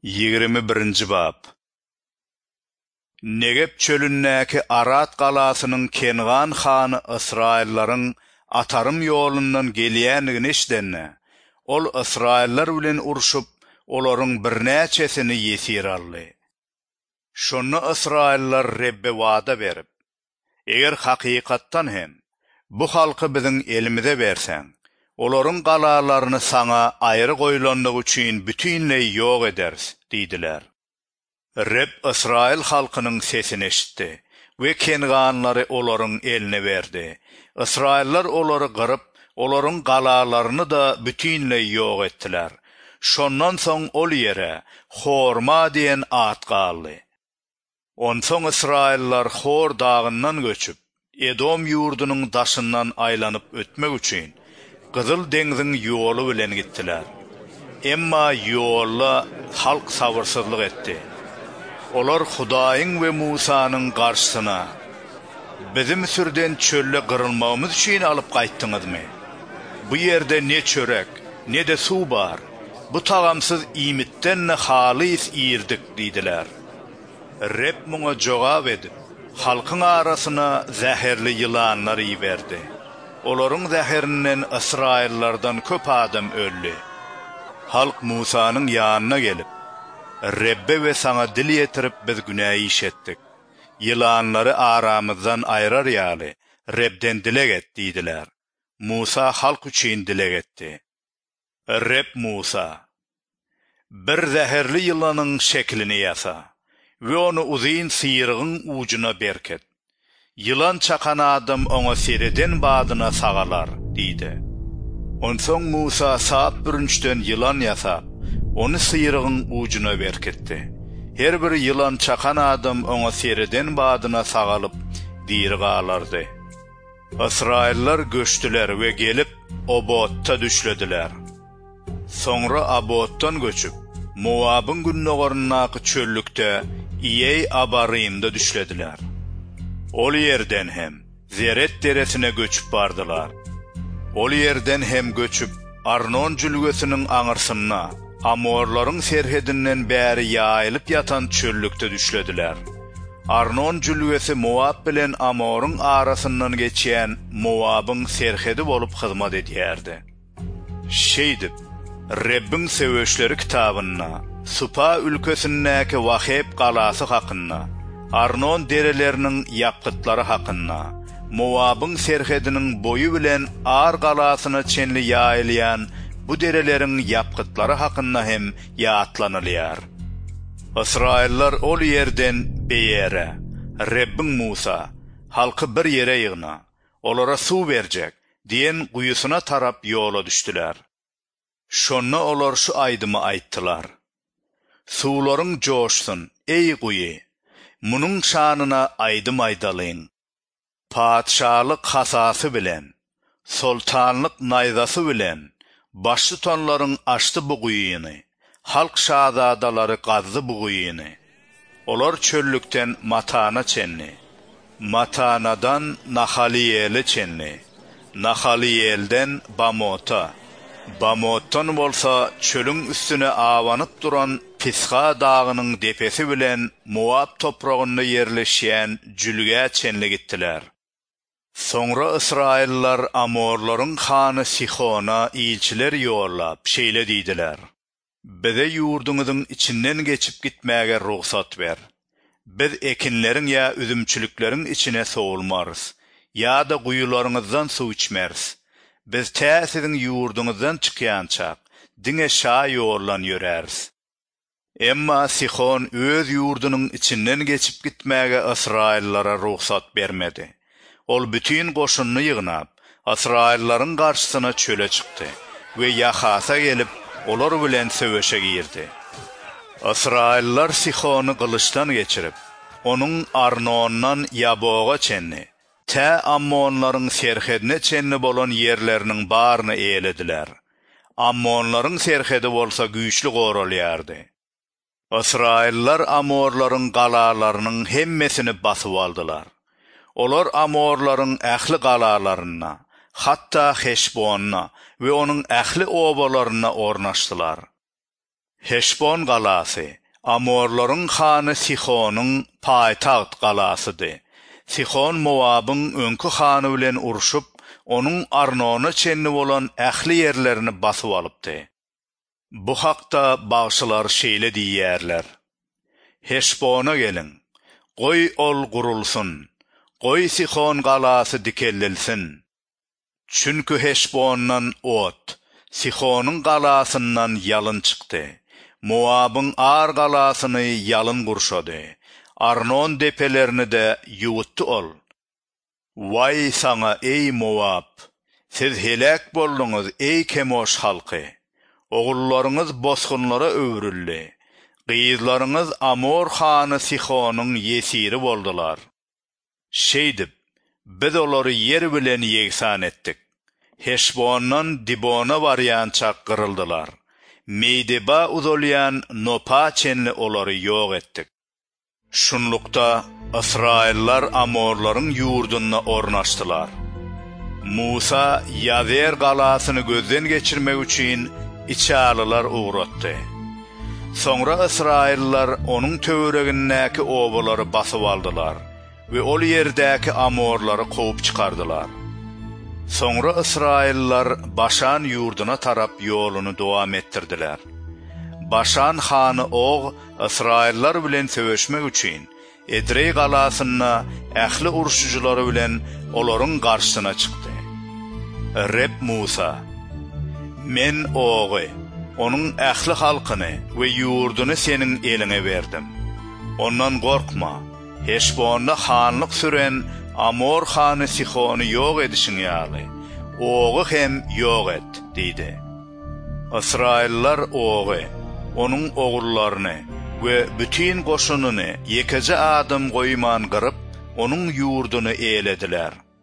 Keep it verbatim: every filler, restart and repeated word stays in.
yigirmi birinji bab. Negeb çölünnäki Arat galasının Kengan hanı Israillaryň atarım ýolundan gelýändigini eşdenne, ol Israillar bilen urşup, olaryň birnäçesini ýesir aldy. Şonu Israillar Rebbe wada berip, eger hakykatdan hem bu halky biziň elimize bersäň, olaryň galalaryny saňa aýry goýlandygy üçin bütünleý ýok ederiz, diýdiler. Reb Israil halkynyň sesini eşitdi we Kenganlary olaryň eline berdi. Israillar olary gyryp, olaryň galalaryny da bütünleý ýok etdiler. Şondan soň ol ýere Horma diýen at galdy. Onsoň Israillar Hor dağyndan göçüp, Edom ýurdunyň daşyndan aýlanyp ötmek üçin Gyzyl deňziň ýoly bilen gitdiler. Emma ýolda halk sabırsyzlyk etdi. Olar Hudaýyň we Musanyň garşysyna bizim sürden çölle gyrylmagymyz üçin alyp gaýtdyňyzmy? Bu ýerde ne çörek, ne de suw bar. Bu tagamsyz imitden halys ýerdik diýdiler. Reb muňa jogap edip, halkyň arasyna zäherli ýylanlar ýiberdi. Olaryň zäherinden Israillardan köp adam öldü. Halk Musanyň ýanyna gelip, Rebbe ve sana dil yetirip biz günah işettik. Yılanları aramızdan ayrar ýaly, Rebden dilek et diýdiler. Musa halk üçin dilek etdi. Reb Musa, bir zäherli yılanyň şeklini ýasa we onu uzyn syýrygyň ucuna berket. Yılan çakan adam oňa sereden badyna sagalar, diýdi. Onsoň Musa saat bürünçden yılan ýasap, onu syýrygyň ucuna berketdi. Her bir yılan çakan adam oňa sereden badyna sagalyp diýri galardy. Israillar göçdiler we gelip Obotda düşlediler. Soňra Obotdan göçüp Moabyň günnägorundaky çöllükde Iyey Abarimda düşlediler. Ol ýerden hem Zeret deresine göçüp bardylar. Ol ýerden hem göçüp Arnon jülgesiniň aňyrsyna Amorlaryň serhedinden bäri ýaýlyp ýatan çöllükde düşlediler. Arnon jülgesi Moab bilen Amoryň arasyndan geçýän Moabyň serhedi bolup hyzmat edýärdi. Şeýdip, Rebbiň Söwüşleri kitabyna, Supa ülkesindäki Waheb galasy hakynda, Arnon dereleriniň ýapgytlary hakynda, Moabyň serhediniň boyu bilen Ar galasyna çenli ýaýylýan bu dereleriň ýapgytlary hakynda hem ýatlanylýar. Israillar ol ýerden beýere, Rebbiň Musa, halky bir ýere ýygyna, olara suw berjek diýen guýusyna tarap ýola düşdiler. Şonu olar şu aýdymy aýtdylar. Suwlaryň joşsun, ey guýy, munyň şanyna aýdym aýdalyň. Padşalyk hasasy bilen, sultanlyk naýzasy bilen, baş tutanlaryň açdy bu guýyny, halk şahzadalary gazdy bu guýyny. Olar çöllükden Matana çenli, Matanadan Nahaliyele çenli, Nahaliyelden Bamota, Bamotdan bolsa çölüň üstüne awanyp duran Pisga dağynyň depesi bilen Moab topragynda ýerleşýän Jülge çenli gitdiler. Soňra Israillar Amorlaryň hany Sihona ilçiler ýollap şeýle diýdiler. Bize ýurduňyzyň içinden geçip gitmäge ruhsat ber. Biz ekinleriň ýa üzümçülikleriň içine sowulmarys, ýa da guýularyňyzdan suw içmeriz. Biz täsiziň ýurduňyzdan çykýançak, diňe şa ýollan ýöräris. Emma Sihon öz ýurdunyň içinden geçip gitmäge Israillara ruhsat bermedi. Ol bütün goşunyny ýygnap, Israillaryň garşysyna çöle çykdy we Yahasa gelip olar bilen söwüşe girdi. Israillar Sihony gylyçdan geçirip, onuň Arnondan Yaboga çenli, tä Ammonlaryň serhedine çenli bolan ýerleriniň baryny eýlediler. Ammonlaryň serhedi bolsa güýçli goralýardy. Israillar Amorlaryň galalarynyň hemmesini basyp aldylar. Olar Amorlaryň ähli galalaryna, hatta Heşbonna we onuň ähli obalaryna ornaşdylar. Heşbon galası, Amorların xanı Sihonun paytaht galasydy. Sihon Moabın önkü xanı bilen urşup, onun Arnona çenli bolan ähli yerlerini basyp alypdy. Bu hakda bagşylar şeýle diýýärler: Heşbona gelin, goý ol gurulsun, goý Sihon galasy dikellilsin. Çünkü Heşbondan ot, Sihonun galasyndan yalın çykdy. Moabın ar galasyny yalın gurşady. Arnon depelerini de yuwutdy ol. Vay sana ey Moab! Siz helak bolduňyz ey Kemoş halky! Ogullaryňyz bosgunlara öwrüldi. Gyzlaryňyz Amor xany Sihonun yesiri boldular. Şeýdip, biz olary yer bilen ýeksan etdik. Heşbondan Dibona barýan çakkyryldylar. Meydeba uzolyan Nopa çenli olary ýok etdik. Şunlukda Israillar Amorlaryň ýurduna ornaşdylar. Musa Yazer galasyny gözden geçirmek üçin içalylar uğratdy. Soňra Israillar onuň töweregindäki obalary basyp aldylar we ol ýerdäki Amorlary kowyp çykardylar. Soňra Israillar Başan ýurduna tarap ýoluny dowam ettirdiler. Başan xany Og Israillar bilen söwüşmek üçin Edrey galasyna ähli urşujulary bilen olaryň garşysyna çykdy. Reb Musa: Men Ogy, onuň ähli halkyny we ýurduny seniň eline berdim. Ondan gorkma. Heşbonda hanlyk süren Amor xany Sihony ýok edişiň ýaly. Ogy hem ýok et, diýdi. Israillar Ogy, onuň ogullaryny we bütün goşunyny ýekece adam goýman gyryp, onuň ýurduny eýlediler.